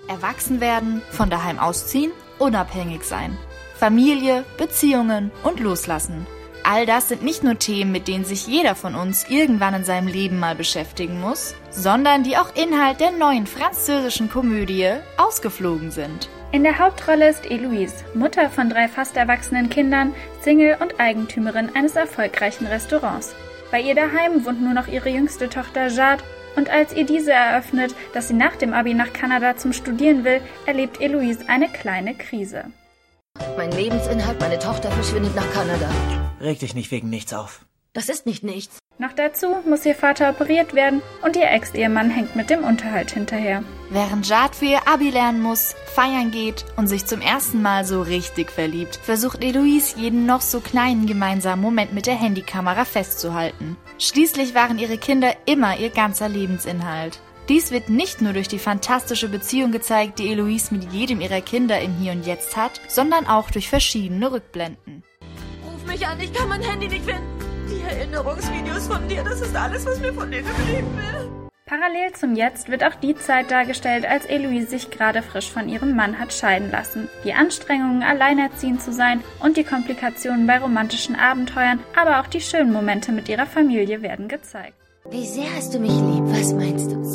Erwachsen werden, von daheim ausziehen, unabhängig sein. Familie, Beziehungen und Loslassen. All das sind nicht nur Themen, mit denen sich jeder von uns irgendwann in seinem Leben mal beschäftigen muss, sondern die auch Inhalt der neuen französischen Komödie Ausgeflogen sind. In der Hauptrolle ist Héloïse, Mutter von 3 fast erwachsenen Kindern, Single und Eigentümerin eines erfolgreichen Restaurants. Bei ihr daheim wohnt nur noch ihre jüngste Tochter Jade und als ihr diese eröffnet, dass sie nach dem Abi nach Kanada zum Studieren will, erlebt Héloïse eine kleine Krise. Mein Lebensinhalt, meine Tochter verschwindet nach Kanada. Reg dich nicht wegen nichts auf. Das ist nicht nichts. Noch dazu muss ihr Vater operiert werden und ihr Ex-Ehemann hängt mit dem Unterhalt hinterher. Während Jade für ihr Abi lernen muss, feiern geht und sich zum ersten Mal so richtig verliebt, versucht Héloïse jeden noch so kleinen gemeinsamen Moment mit der Handykamera festzuhalten. Schließlich waren ihre Kinder immer ihr ganzer Lebensinhalt. Dies wird nicht nur durch die fantastische Beziehung gezeigt, die Héloïse mit jedem ihrer Kinder im Hier und Jetzt hat, sondern auch durch verschiedene Rückblenden. Ruf mich an, ich kann mein Handy nicht finden. Die Erinnerungsvideos von dir, das ist alles, was mir von dir geblieben ist. Parallel zum Jetzt wird auch die Zeit dargestellt, als Héloïse sich gerade frisch von ihrem Mann hat scheiden lassen. Die Anstrengungen, alleinerziehend zu sein und die Komplikationen bei romantischen Abenteuern, aber auch die schönen Momente mit ihrer Familie werden gezeigt. Wie sehr hast du mich lieb? Was meinst du?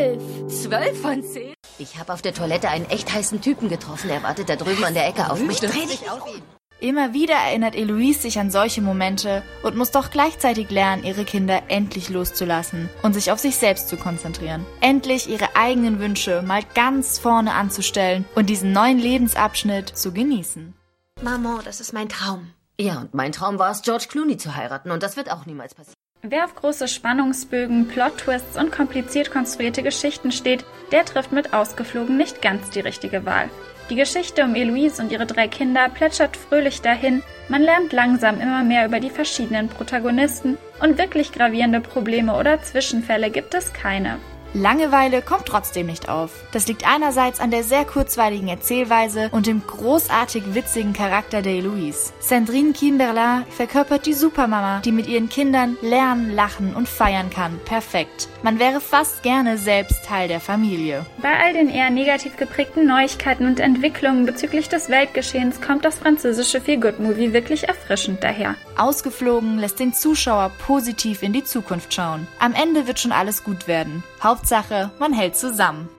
12. 12 von 10? Ich habe auf der Toilette einen echt heißen Typen getroffen. Er wartet da drüben an der Ecke auf mich. Dreh dich auf ihn. Immer wieder erinnert Héloïse sich an solche Momente und muss doch gleichzeitig lernen, ihre Kinder endlich loszulassen und sich auf sich selbst zu konzentrieren. Endlich ihre eigenen Wünsche mal ganz vorne anzustellen und diesen neuen Lebensabschnitt zu genießen. Maman, das ist mein Traum. Ja, und mein Traum war es, George Clooney zu heiraten und das wird auch niemals passieren. Wer auf große Spannungsbögen, Plot-Twists und kompliziert konstruierte Geschichten steht, der trifft mit Ausgeflogen nicht ganz die richtige Wahl. Die Geschichte um Héloïse und ihre 3 Kinder plätschert fröhlich dahin, man lernt langsam immer mehr über die verschiedenen Protagonisten und wirklich gravierende Probleme oder Zwischenfälle gibt es keine. Langeweile kommt trotzdem nicht auf. Das liegt einerseits an der sehr kurzweiligen Erzählweise und dem großartig witzigen Charakter der Héloïse. Sandrine Kimblerlin verkörpert die Supermama, die mit ihren Kindern lernen, lachen und feiern kann. Perfekt. Man wäre fast gerne selbst Teil der Familie. Bei all den eher negativ geprägten Neuigkeiten und Entwicklungen bezüglich des Weltgeschehens kommt das französische Feel-Good-Movie wirklich erfrischend daher. Ausgeflogen lässt den Zuschauer positiv in die Zukunft schauen. Am Ende wird schon alles gut werden. Hauptsache, man hält zusammen.